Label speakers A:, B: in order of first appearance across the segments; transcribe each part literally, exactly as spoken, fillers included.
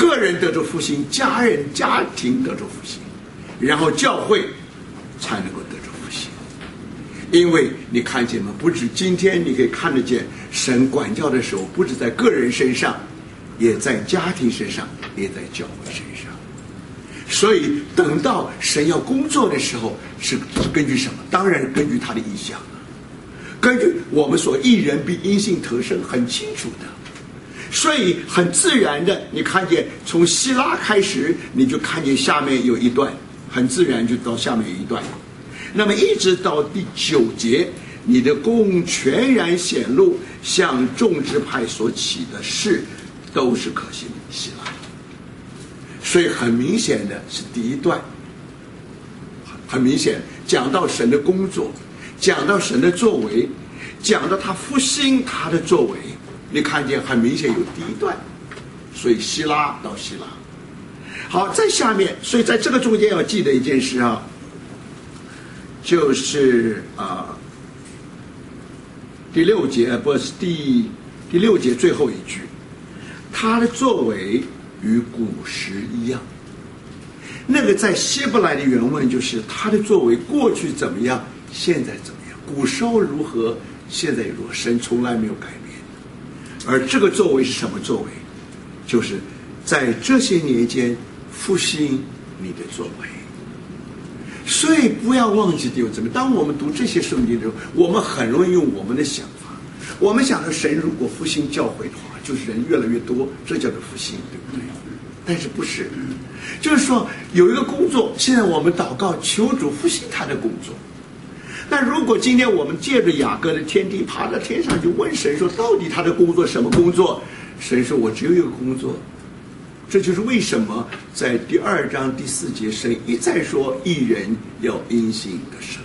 A: 个人得着复兴，家人家庭得着复兴，然后教会才能够得着复兴。因为你看见吗？不止今天你可以看得见神管教的时候，不止在个人身上，也在家庭身上，也在教会身上。所以等到神要工作的时候，是根据什么？当然根据他的意象，根据我们所一人必因信得生，很清楚的。所以很自然的，你看见从希拉开始，你就看见下面有一段，很自然就到下面有一段。那么一直到第九节，你的功全然显露，向众支派所起的事都是可信的。希拉，所以很明显的是第一段，很明显讲到神的工作，讲到神的作为，讲到他复兴他的作为。你看见很明显有第一段，所以希拉到希拉。好，在下面，所以在这个中间要记得一件事啊，就是啊、呃、第六节不是第第六节最后一句，他的作为与古时一样。那个在希伯来的原文就是他的作为过去怎么样，现在怎么样，古时候如何，现在如何，神从来没有改变。而这个作为是什么作为？就是在这些年间复兴你的作为。所以不要忘记弟兄姊妹，当我们读这些圣经的时候，我们很容易用我们的想法，我们想着神如果复兴教会的话，就是人越来越多，这叫做复兴，对不对？但是不是，就是说有一个工作，现在我们祷告求主复兴他的工作。那如果今天我们借着雅各的天地爬到天上去问神说，到底他的工作什么工作？神说，我只有一个工作。这就是为什么在第二章第四节，神一再说义人要因信得生。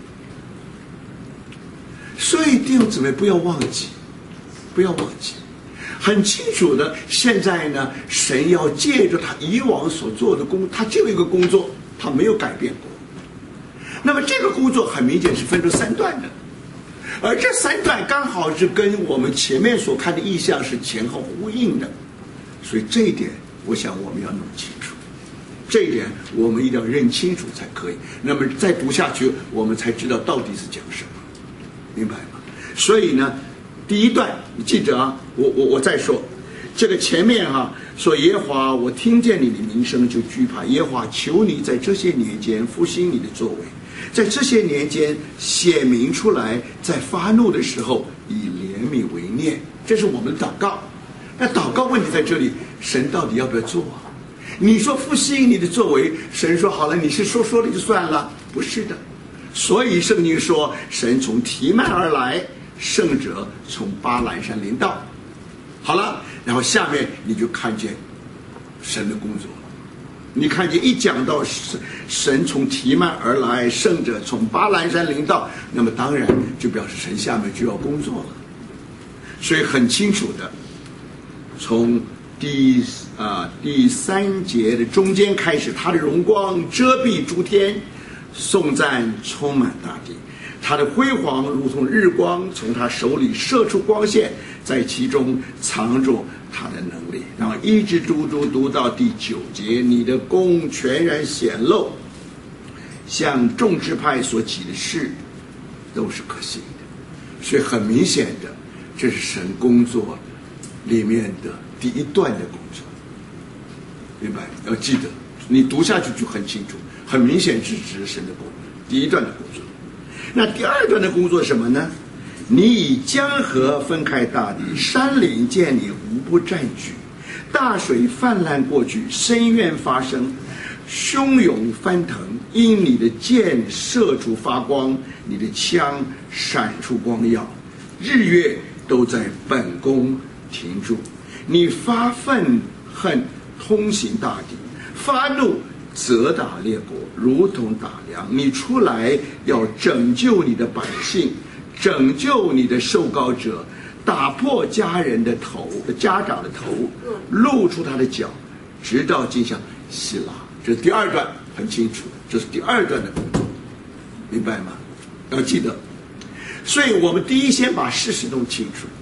A: 所以弟兄姊妹不要忘记，不要忘记，很清楚的，现在呢，神要借着他以往所做的工，他就有一个工作，他没有改变过。那么这个工作很明显是分成三段的，而这三段刚好是跟我们前面所看的意象是前后呼应的，所以这一点我想我们要弄清楚，这一点我们一定要认清楚才可以。那么再读下去，我们才知道到底是讲什么，明白吗？所以呢，第一段你记着啊，我我我再说，这个前面啊说耶和华，我听见你的名声就惧怕，耶和华求你在这些年间复兴你的作为。在这些年间显明出来，在发怒的时候以怜悯为念，这是我们的祷告。那祷告问题在这里，神到底要不要做啊？你说复兴你的作为，神说好了，你是说说了就算了，不是的。所以圣经说，神从提曼而来，圣者从巴兰山临到。好了，然后下面你就看见神的工作。你看见一讲到神从提曼而来，圣者从巴兰山临到，那么当然就表示神下面就要工作了。所以很清楚的，从第啊第三节的中间开始，他的荣光遮蔽诸天，颂赞充满大地，他的辉煌如同日光，从他手里射出光线，在其中藏着他的能力。然后一直读读读到第九节，你的功全然显露，向众支派所起的事都是可信的。所以很明显的，这是神工作里面的第一段的工作，明白？要记得，你读下去就很清楚，很明显是指神的工作，第一段的工作。那第二段的工作是什么呢？你以江河分开大地，山岭见你无不占据，大水泛滥过去，深渊发生，汹涌翻腾，因你的箭射出发光，你的枪闪出光耀，日月都在本宫停住。你发愤恨通行大地，发怒责打列国，如同打粮。你出来要拯救你的百姓，拯救你的受膏者，打破家人的头，家长的头，露出他的脚，直到进向希拉。这是第二段，很清楚，这是第二段的工作，明白吗？要记得。所以我们第一先把事实弄清楚，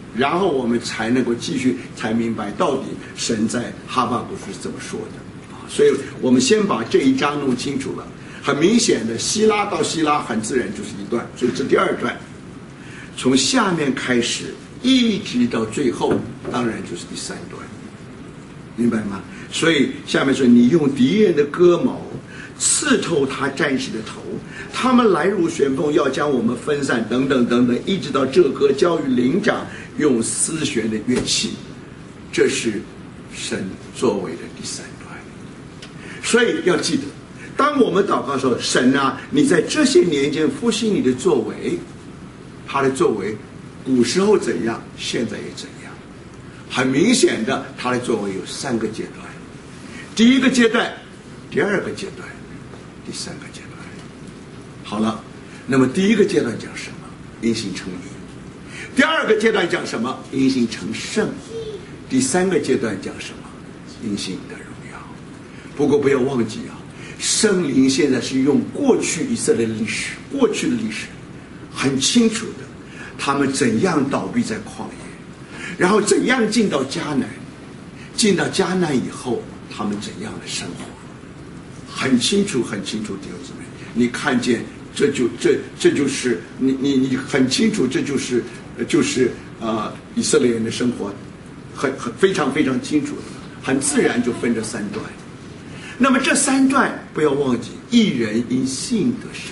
A: 然后我们才能够继续才明白到底神在哈巴谷书是怎么说的。所以我们先把这一章弄清楚了。很明显的，希拉到希拉很自然就是一段，所以这第二段从下面开始一直到最后，当然就是第三段，明白吗？所以下面说，你用敌人的戈矛刺透他战士的头，他们来如旋风，要将我们分散，等等等等，一直到这歌教育灵长用丝弦的乐器，这是神作为的第三段。所以要记得，当我们祷告的时候，神啊，你在这些年间复兴你的作为，他的作为古时候怎样，现在也怎样。很明显的，他的作为有三个阶段：第一个阶段，第二个阶段，第三个阶段。好了，那么第一个阶段讲什么？因信称义。第二个阶段讲什么？因信成圣。第三个阶段讲什么？因信得荣耀。不过不要忘记啊，圣灵现在是用过去以色列的历史，过去的历史很清楚的，他们怎样倒闭在旷野，然后怎样进到迦南，进到迦南以后他们怎样的生活，很清楚很清楚。弟兄姊妹，你看见这就这这就是你你你很清楚，这就是就是呃以色列人的生活，很很非常非常清楚的，很自然就分这三段。那么这三段不要忘记，一人因信得生。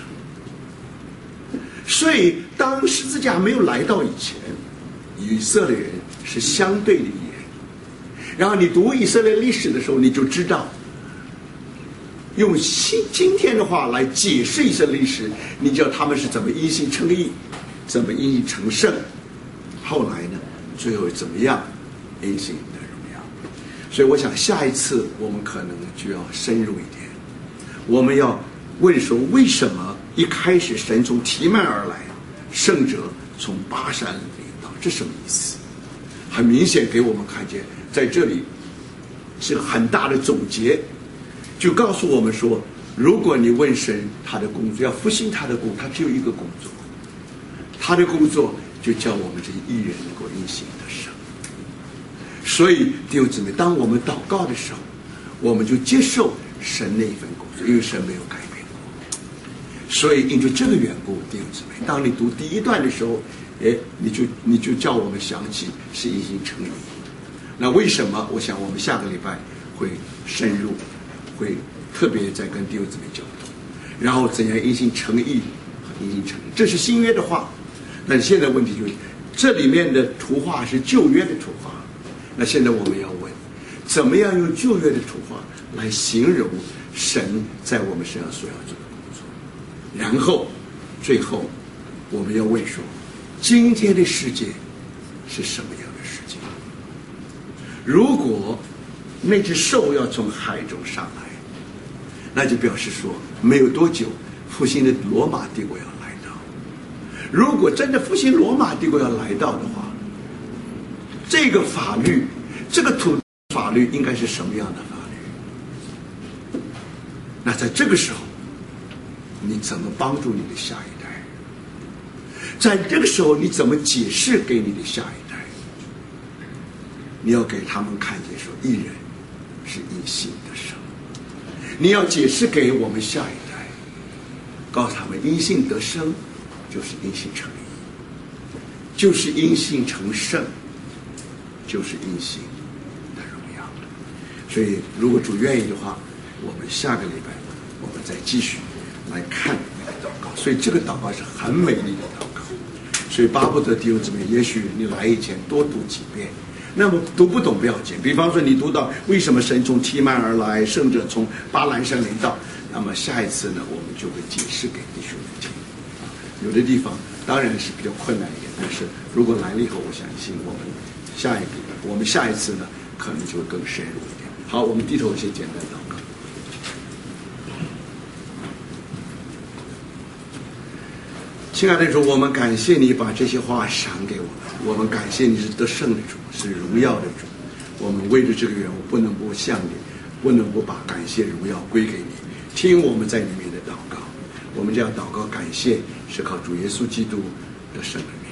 A: 所以当十字架没有来到以前，以色列人是相对的义人。然后你读以色列历史的时候，你就知道，用今今天的话来解释以色列历史，你知道他们是怎么因信称义，怎么因信成圣，后来呢，最后怎么样因信得荣耀。所以我想下一次我们可能就要深入一点，我们要问说，为什么一开始神从提曼而来，圣者从巴山领导，这什么意思？很明显给我们看见，在这里是很大的总结，就告诉我们说，如果你问神他的工作，要复兴他的工作，他只有一个工作，他的工作就叫我们这些义人能够因信得生。所以弟兄姊妹，当我们祷告的时候，我们就接受神那一份工作，因为神没有改变过。所以因着这个缘故，弟兄姊妹，当你读第一段的时候，哎，你就你就叫我们想起是因信称义。那为什么？我想我们下个礼拜会深入，会特别再跟弟兄姊妹交通，然后怎样因信称义和因信称义，这是新约的话。但现在问题就是，这里面的图画是旧约的图画。那现在我们要问，怎么样用旧约的图画来形容神在我们身上所要做的工作？然后最后我们要问说，今天的世界是什么样的世界？如果那只兽要从海中上来，那就表示说没有多久复兴的罗马帝国要来到。如果真的复兴罗马帝国要来到的话，这个法律，这个土法律应该是什么样的法律？那在这个时候，你怎么帮助你的下一代？在这个时候，你怎么解释给你的下一代？你要给他们看见说，义人是因信得生。你要解释给我们下一代，告诉他们因信得生就是因信成义，就是因信成圣，就是因信的荣耀。所以如果主愿意的话，我们下个礼拜我们再继续来看那个祷告。所以这个祷告是很美丽的祷告，所以巴不得弟兄姊妹，也许你来以前多读几遍。那么读不懂不要紧，比方说你读到为什么神从提曼而来，圣者从巴兰山临到，那么下一次呢，我们就会解释给弟兄们听。有的地方当然是比较困难一点，但是如果来了以后，我相信我们下一个我们下一次呢，可能就会更深入一点。好，我们低头一些简单祷告。亲爱的主，我们感谢你把这些话赏给我们，我们感谢你是得胜的主，是荣耀的主。我们为了这个缘故，不能不向你，不能不把感谢荣耀归给你。听我们在里面的祷告，我们这样祷告感谢，是靠主耶稣基督的圣灵。